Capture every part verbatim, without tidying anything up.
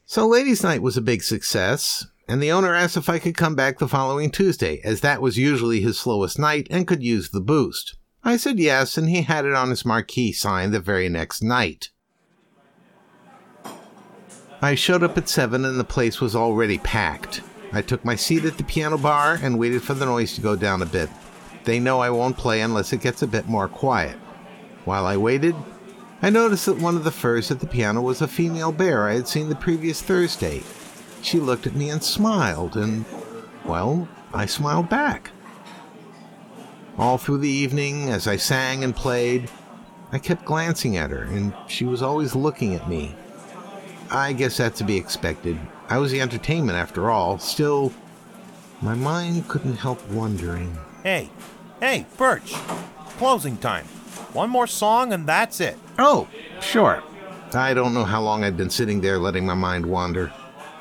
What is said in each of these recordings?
So ladies' night was a big success, and the owner asked if I could come back the following Tuesday, as that was usually his slowest night and could use the boost. I said yes, and he had it on his marquee sign the very next night. I showed up at seven and the place was already packed. I took my seat at the piano bar and waited for the noise to go down a bit. They know I won't play unless it gets a bit more quiet. While I waited, I noticed that one of the furs at the piano was a female bear I had seen the previous Thursday. She looked at me and smiled, and, well, I smiled back. All through the evening, as I sang and played, I kept glancing at her, and she was always looking at me. I guess that's to be expected. I was the entertainment after all. Still, my mind couldn't help wondering. Hey, hey, Birch, closing time. One more song and that's it. Oh, sure. I don't know how long I'd been sitting there letting my mind wander.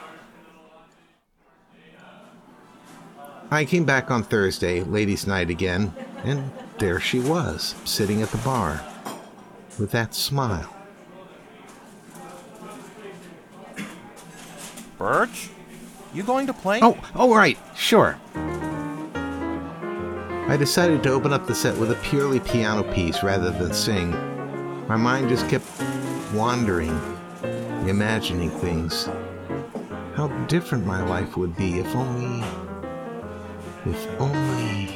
I came back on Thursday, ladies' night again, and there she was, sitting at the bar, with that smile. Birch, you going to play? Oh, oh, right, sure. I decided to open up the set with a purely piano piece rather than sing. My mind just kept wandering, imagining things. How different my life would be if only... if only...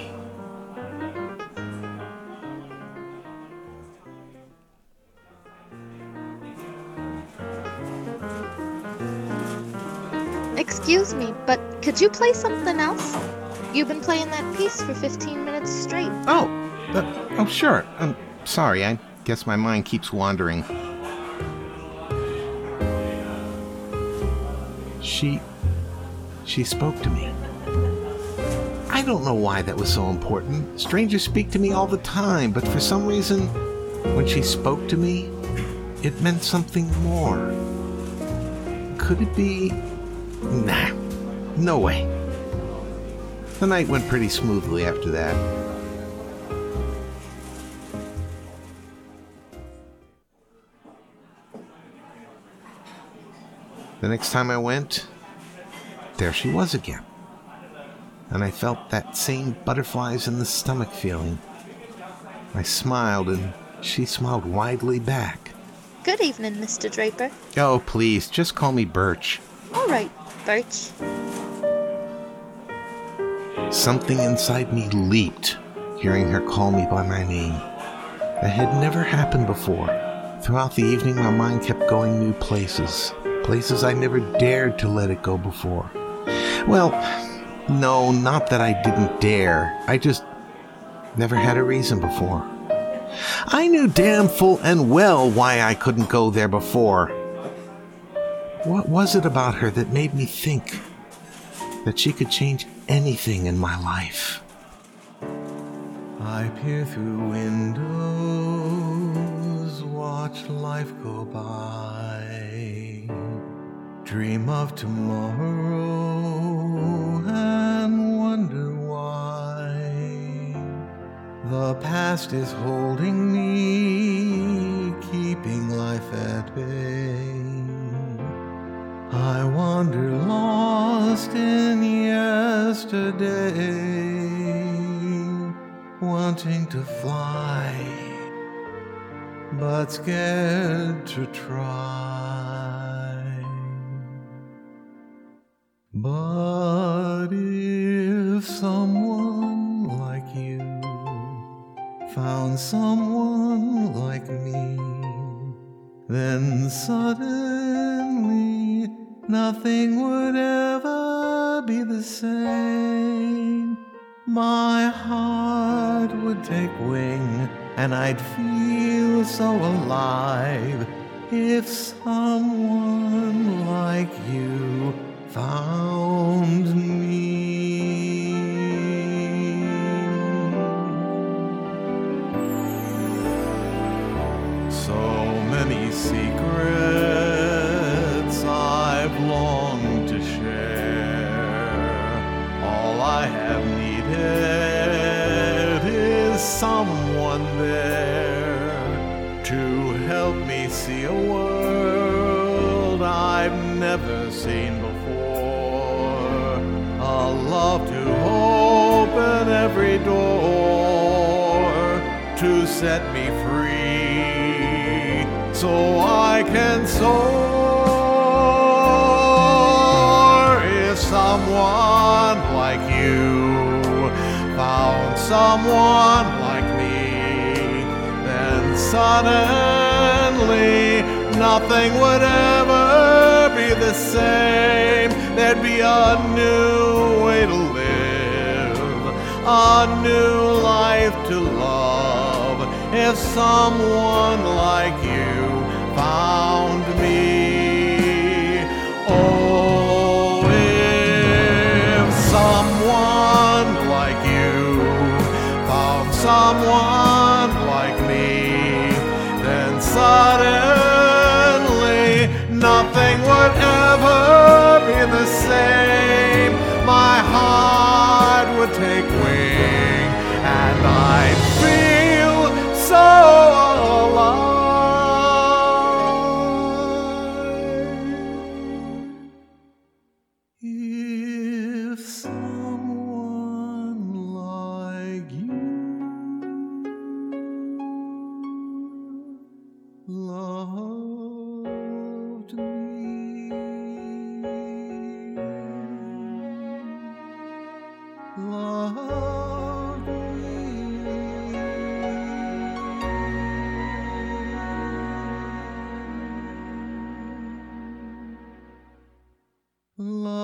Excuse me, but could you play something else? You've been playing that piece for fifteen minutes straight. Oh, uh, oh sure. I'm sorry, I guess my mind keeps wandering. She... she spoke to me. I don't know why that was so important. Strangers speak to me all the time, but for some reason, when she spoke to me, it meant something more. Could it be... Nah, no way. The night went pretty smoothly after that. The next time I went, there she was again. And I felt that same butterflies in the stomach feeling. I smiled and she smiled widely back. Good evening, Mister Draper. Oh, please, just call me Birch. All right, Birch. Something inside me leaped, hearing her call me by my name. That had never happened before. Throughout the evening, my mind kept going new places. Places I never dared to let it go before. Well, no, not that I didn't dare. I just never had a reason before. I knew damn full and well why I couldn't go there before. What was it about her that made me think that she could change anything in my life? I peer through windows, watch life go by, dream of tomorrow and wonder why. The past is holding me, keeping life at bay. I wander lost in yesterday, wanting to fly, but scared to try. But if someone like you found someone like me, then suddenly nothing would ever be the same. My heart would take wing and I'd feel so alive if someone like you found me. So many secrets I've longed to share. All I have needed is someone there to help me see a world I've never seen before. A love to open every door, to set me free, so I can soar. If someone like you found someone like me, then suddenly nothing would ever be the same. There'd be a new way to live, a new life to love, if someone like you found me. Oh, if someone like you found someone like me, then suddenly nothing would ever be the same. My heart would take wing, and I'd feel so alive. If someone like you loved me, loved me, loved